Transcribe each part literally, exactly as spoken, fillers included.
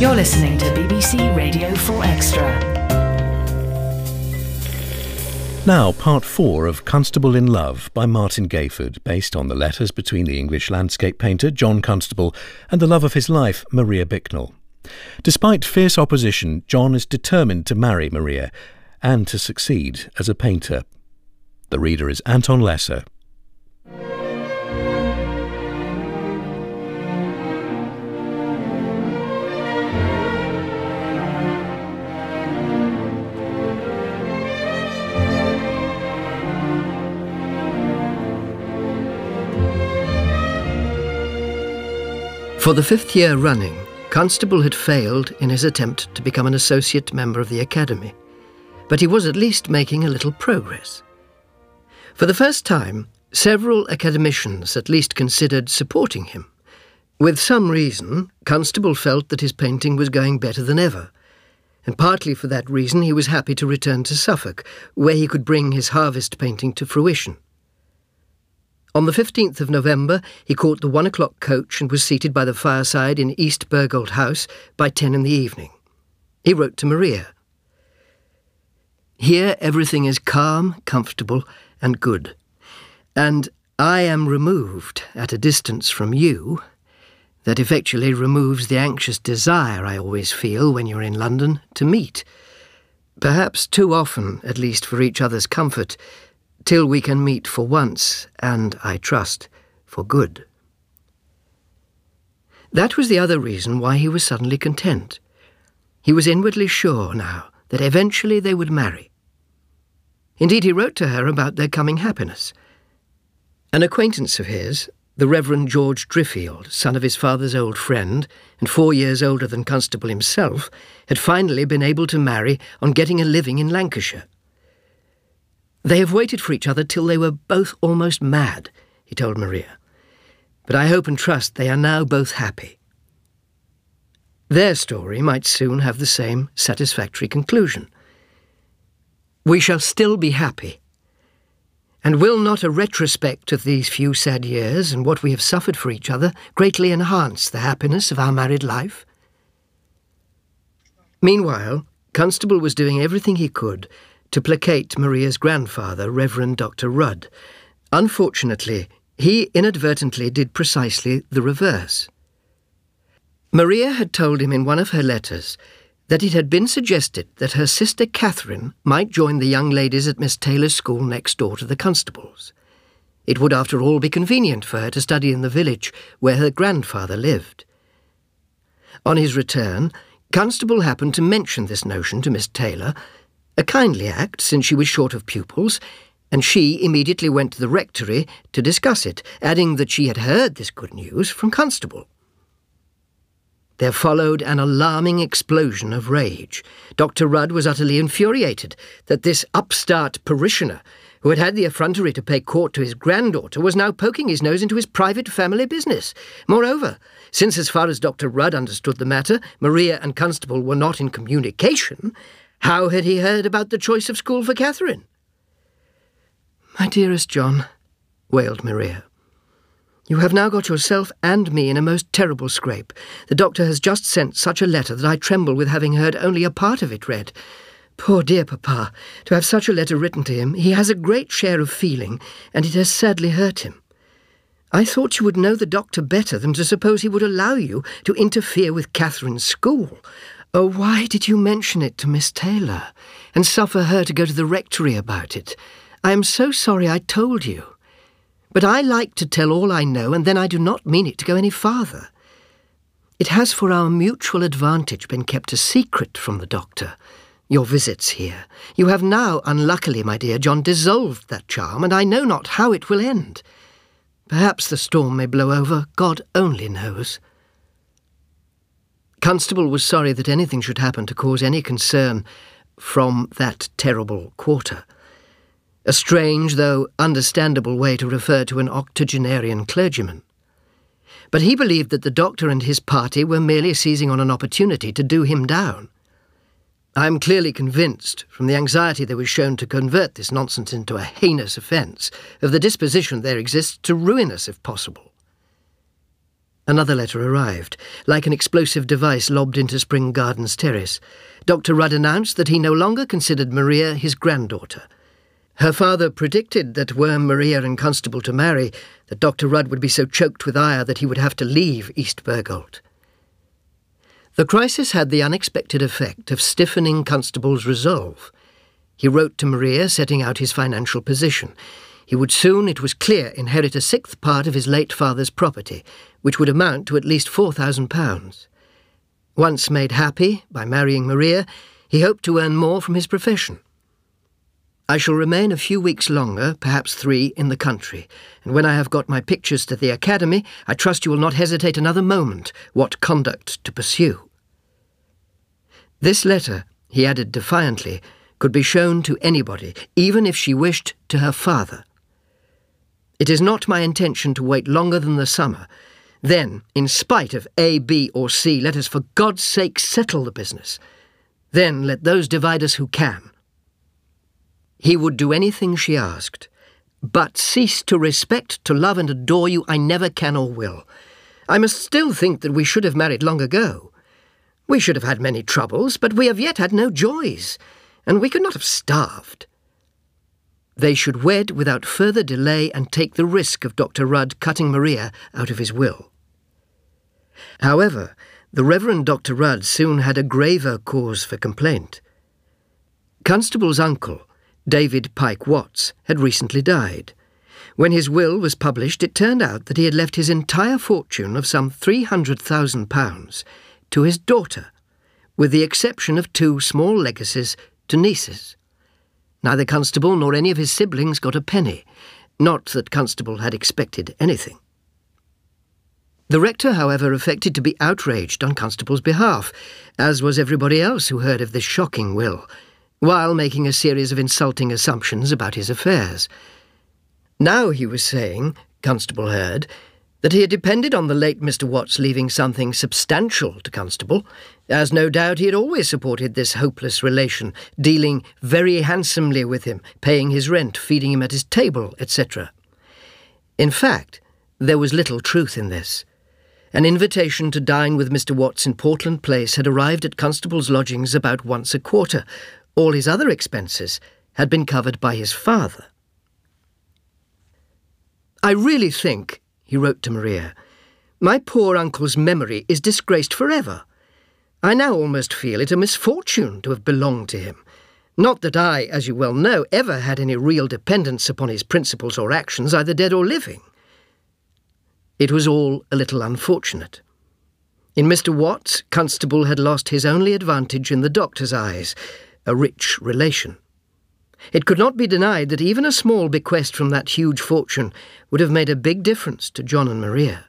You're listening to B B C Radio four Extra. Now, part four of Constable in Love by Martin Gayford, based on the letters between the English landscape painter John Constable and the love of his life, Maria Bicknell. Despite fierce opposition, John is determined to marry Maria and to succeed as a painter. The reader is Anton Lesser. For the fifth year running, Constable had failed in his attempt to become an associate member of the Academy, but he was at least making a little progress. For the first time, several academicians at least considered supporting him. With some reason, Constable felt that his painting was going better than ever, and partly for that reason he was happy to return to Suffolk, where he could bring his harvest painting to fruition. On the fifteenth of November, he caught the one o'clock coach and was seated by the fireside in East Burgold House by ten in the evening. He wrote to Maria. Here everything is calm, comfortable, and good, and I am removed at a distance from you that effectually removes the anxious desire I always feel when you're in London to meet, perhaps too often, at least for each other's comfort, till we can meet for once, and, I trust, for good. That was the other reason why he was suddenly content. He was inwardly sure now that eventually they would marry. Indeed, he wrote to her about their coming happiness. An acquaintance of his, the Reverend George Driffield, son of his father's old friend, and four years older than Constable himself, had finally been able to marry on getting a living in Lancashire. They have waited for each other till they were both almost mad, he told Maria. But I hope and trust they are now both happy. Their story might soon have the same satisfactory conclusion. We shall still be happy. And will not a retrospect of these few sad years and what we have suffered for each other greatly enhance the happiness of our married life? Meanwhile, Constable was doing everything he could to placate Maria's grandfather, Reverend Doctor Rudd. Unfortunately, he inadvertently did precisely the reverse. Maria had told him in one of her letters that it had been suggested that her sister Catherine might join the young ladies at Miss Taylor's school next door to the Constables'. It would, after all, be convenient for her to study in the village where her grandfather lived. On his return, Constable happened to mention this notion to Miss Taylor, a kindly act, since she was short of pupils, and she immediately went to the rectory to discuss it, adding that she had heard this good news from Constable. There followed an alarming explosion of rage. Doctor Rudd was utterly infuriated that this upstart parishioner, who had had the effrontery to pay court to his granddaughter, was now poking his nose into his private family business. Moreover, since as far as Doctor Rudd understood the matter, Maria and Constable were not in communication, how had he heard about the choice of school for Catherine? My dearest John, wailed Maria, you have now got yourself and me in a most terrible scrape. The doctor has just sent such a letter that I tremble with having heard only a part of it read. Poor dear papa, to have such a letter written to him, he has a great share of feeling, and it has sadly hurt him. I thought you would know the doctor better than to suppose he would allow you to interfere with Catherine's school. Oh, why did you mention it to Miss Taylor, and suffer her to go to the rectory about it? I am so sorry I told you. But I like to tell all I know, and then I do not mean it to go any farther. It has for our mutual advantage been kept a secret from the doctor, your visits here. You have now, unluckily, my dear John, dissolved that charm, and I know not how it will end. Perhaps the storm may blow over, God only knows. Constable was sorry that anything should happen to cause any concern from that terrible quarter. A strange, though understandable way to refer to an octogenarian clergyman. But he believed that the doctor and his party were merely seizing on an opportunity to do him down. I am clearly convinced, from the anxiety they were shown to convert this nonsense into a heinous offence, of the disposition there exists to ruin us if possible. Another letter arrived, like an explosive device lobbed into Spring Gardens Terrace. Doctor Rudd announced that he no longer considered Maria his granddaughter. Her father predicted that were Maria and Constable to marry, that Doctor Rudd would be so choked with ire that he would have to leave East Bergholt. The crisis had the unexpected effect of stiffening Constable's resolve. He wrote to Maria setting out his financial position. He would soon, it was clear, inherit a sixth part of his late father's property, which would amount to at least four thousand pounds. Once made happy by marrying Maria, he hoped to earn more from his profession. I shall remain a few weeks longer, perhaps three, in the country, and when I have got my pictures to the Academy, I trust you will not hesitate another moment what conduct to pursue. This letter, he added defiantly, could be shown to anybody, even if she wished to her father. It is not my intention to wait longer than the summer. Then, in spite of A, B, or C, let us for God's sake settle the business. Then let those divide us who can. He would do anything she asked. But cease to respect, to love and adore you I never can or will. I must still think that we should have married long ago. We should have had many troubles, but we have yet had no joys, and we could not have starved. They should wed without further delay and take the risk of Doctor Rudd cutting Maria out of his will. However, the Reverend Doctor Rudd soon had a graver cause for complaint. Constable's uncle, David Pike Watts, had recently died. When his will was published, it turned out that he had left his entire fortune of some three hundred thousand pounds to his daughter, with the exception of two small legacies to nieces. Neither Constable nor any of his siblings got a penny, not that Constable had expected anything. The rector, however, affected to be outraged on Constable's behalf, as was everybody else who heard of this shocking will, while making a series of insulting assumptions about his affairs. Now he was saying, Constable heard, that he had depended on the late Mister Watts leaving something substantial to Constable, as no doubt he had always supported this hopeless relation, dealing very handsomely with him, paying his rent, feeding him at his table, et cetera. In fact, there was little truth in this. An invitation to dine with Mister Watts in Portland Place had arrived at Constable's lodgings about once a quarter. All his other expenses had been covered by his father. I really think, he wrote to Maria, my poor uncle's memory is disgraced forever. I now almost feel it a misfortune to have belonged to him. Not that I, as you well know, ever had any real dependence upon his principles or actions, either dead or living. It was all a little unfortunate. In Mister Watts, Constable had lost his only advantage in the doctor's eyes, a rich relation. It could not be denied that even a small bequest from that huge fortune would have made a big difference to John and Maria.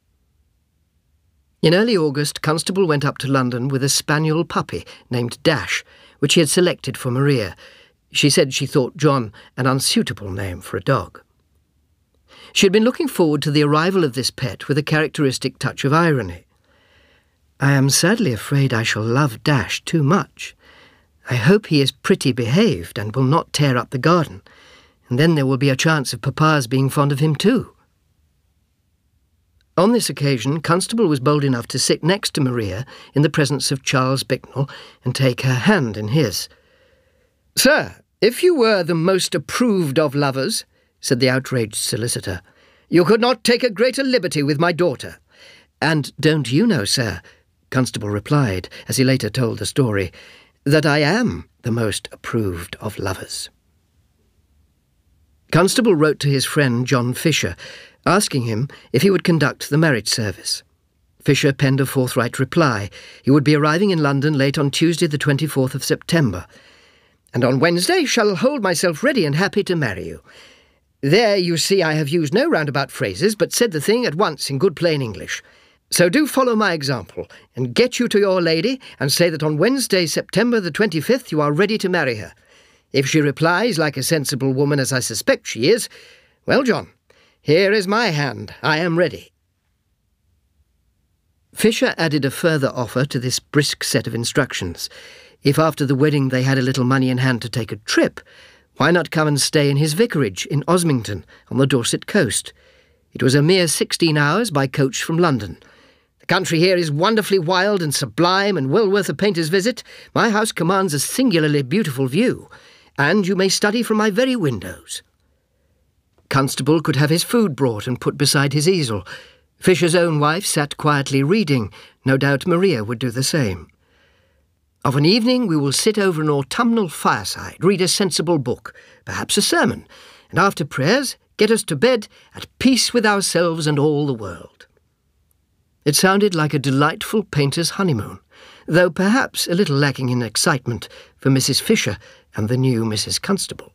In early August, Constable went up to London with a spaniel puppy named Dash, which he had selected for Maria. She said she thought John an unsuitable name for a dog. She had been looking forward to the arrival of this pet with a characteristic touch of irony. I am sadly afraid I shall love Dash too much. I hope he is pretty behaved and will not tear up the garden, and then there will be a chance of Papa's being fond of him too. On this occasion, Constable was bold enough to sit next to Maria in the presence of Charles Bicknell and take her hand in his. "Sir, if you were the most approved of lovers," said the outraged solicitor, "you could not take a greater liberty with my daughter." "And don't you know, sir," Constable replied, as he later told the story, "that I am the most approved of lovers." Constable wrote to his friend John Fisher, asking him if he would conduct the marriage service. Fisher penned a forthright reply. He would be arriving in London late on Tuesday the twenty-fourth of September, "and on Wednesday shall hold myself ready and happy to marry you. There, you see, I have used no roundabout phrases, but said the thing at once in good plain English. So do follow my example, and get you to your lady, and say that on Wednesday, September the twenty-fifth, you are ready to marry her. If she replies like a sensible woman, as I suspect she is, well, John, here is my hand. I am ready." Fisher added a further offer to this brisk set of instructions. If after the wedding they had a little money in hand to take a trip, why not come and stay in his vicarage in Osmington on the Dorset coast? It was a mere sixteen hours by coach from London. The country here is wonderfully wild and sublime and well worth a painter's visit. My house commands a singularly beautiful view, and you may study from my very windows. Constable could have his food brought and put beside his easel. Fisher's own wife sat quietly reading. No doubt Maria would do the same. Of an evening we will sit over an autumnal fireside, read a sensible book, perhaps a sermon, and after prayers get us to bed at peace with ourselves and all the world. It sounded like a delightful painter's honeymoon, though perhaps a little lacking in excitement for Missus Fisher and the new Missus Constable.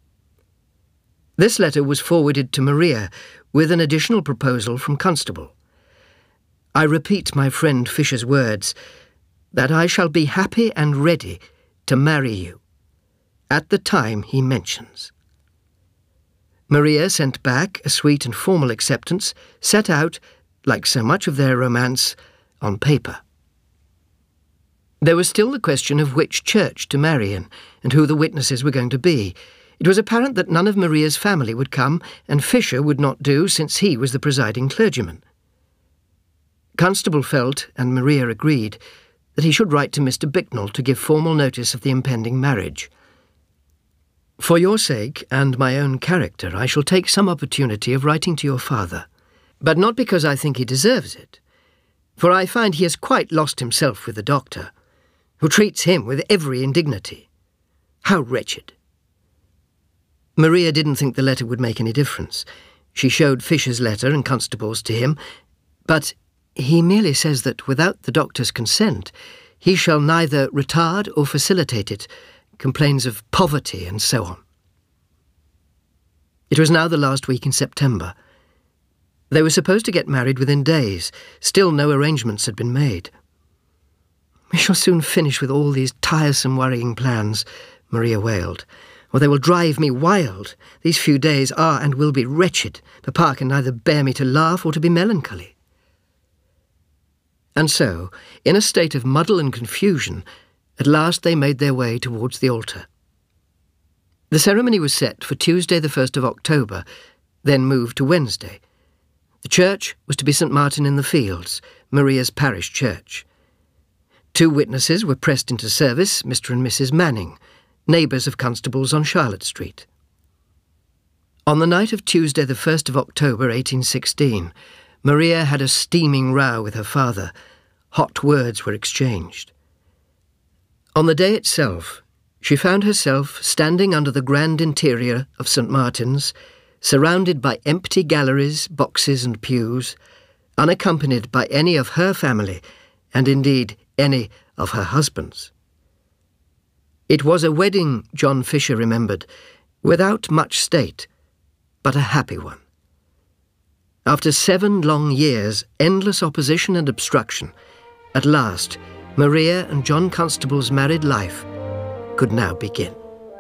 This letter was forwarded to Maria with an additional proposal from Constable. I repeat my friend Fisher's words, that I shall be happy and ready to marry you at the time he mentions. Maria sent back a sweet and formal acceptance, set out, like so much of their romance, on paper. There was still the question of which church to marry in, and who the witnesses were going to be. It was apparent that none of Maria's family would come, and Fisher would not do, since he was the presiding clergyman. Constable felt, and Maria agreed, that he should write to Mister Bicknell to give formal notice of the impending marriage. For your sake and my own character, I shall take some opportunity of writing to your father, but not because I think he deserves it, for I find he has quite lost himself with the doctor, who treats him with every indignity. How wretched! Maria didn't think the letter would make any difference. She showed Fisher's letter and Constable's to him, but he merely says that without the doctor's consent, he shall neither retard or facilitate it, complains of poverty and so on. It was now the last week in September. They were supposed to get married within days. Still no arrangements had been made. We shall soon finish with all these tiresome, worrying plans, Maria wailed, or they will drive me wild. These few days are and will be wretched. Papa can neither bear me to laugh or to be melancholy. And so, in a state of muddle and confusion, at last they made their way towards the altar. The ceremony was set for Tuesday the first of October, then moved to Wednesday. The church was to be Saint Martin in the Fields, Maria's parish church. Two witnesses were pressed into service, Mister and Missus Manning, neighbours of Constable's on Charlotte Street. On the night of Tuesday the first of October eighteen sixteen, Maria had a steaming row with her father. Hot words were exchanged. On the day itself, she found herself standing under the grand interior of Saint Martin's, surrounded by empty galleries, boxes and pews, unaccompanied by any of her family, and indeed any of her husband's. It was a wedding, John Fisher remembered, without much state, but a happy one. After seven long years, endless opposition and obstruction, at last, Maria and John Constable's married life could now begin.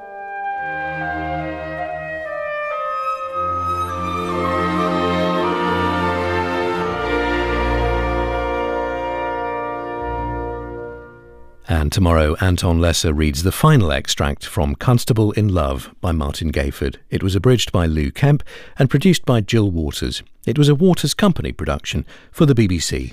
And tomorrow, Anton Lesser reads the final extract from Constable in Love by Martin Gayford. It was abridged by Lou Kemp and produced by Jill Waters. It was a Waters Company production for the B B C.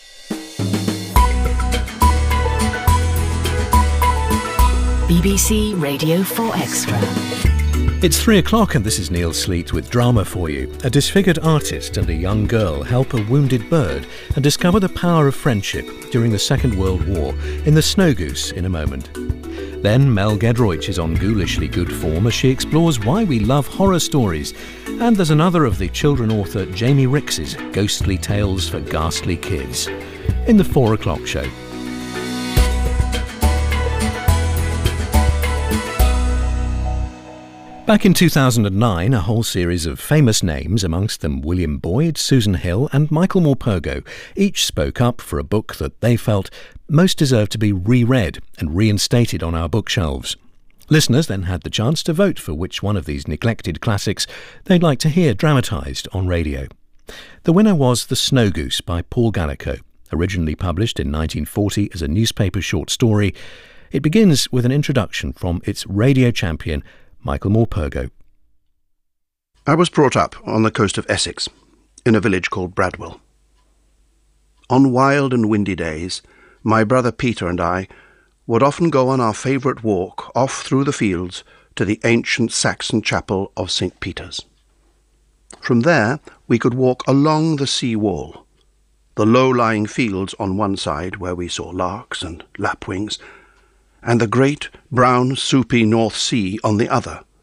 B B C Radio four Extra. It's three o'clock and this is Neil Sleet with drama for you. A disfigured artist and a young girl help a wounded bird and discover the power of friendship during the Second World War in The Snow Goose in a moment. Then Mel Gedroych is on ghoulishly good form as she explores why we love horror stories. And there's another of the children author Jamie Rix's ghostly tales for ghastly kids in the four o'clock show. Back in two thousand nine, a whole series of famous names, amongst them William Boyd, Susan Hill and Michael Morpurgo, each spoke up for a book that they felt most deserved to be reread and reinstated on our bookshelves. Listeners then had the chance to vote for which one of these neglected classics they'd like to hear dramatised on radio. The winner was The Snow Goose by Paul Gallico, originally published in nineteen forty as a newspaper short story. It begins with an introduction from its radio champion, Michael Morpurgo. I was brought up on the coast of Essex. in a village called Bradwell. On wild and windy days, my brother Peter and I would often go on our favourite walk off through the fields to the ancient Saxon chapel of Saint Peter's. From there we could walk along the sea wall, the low-lying fields on one side where we saw larks and lapwings, and the great brown soupy North Sea on the other,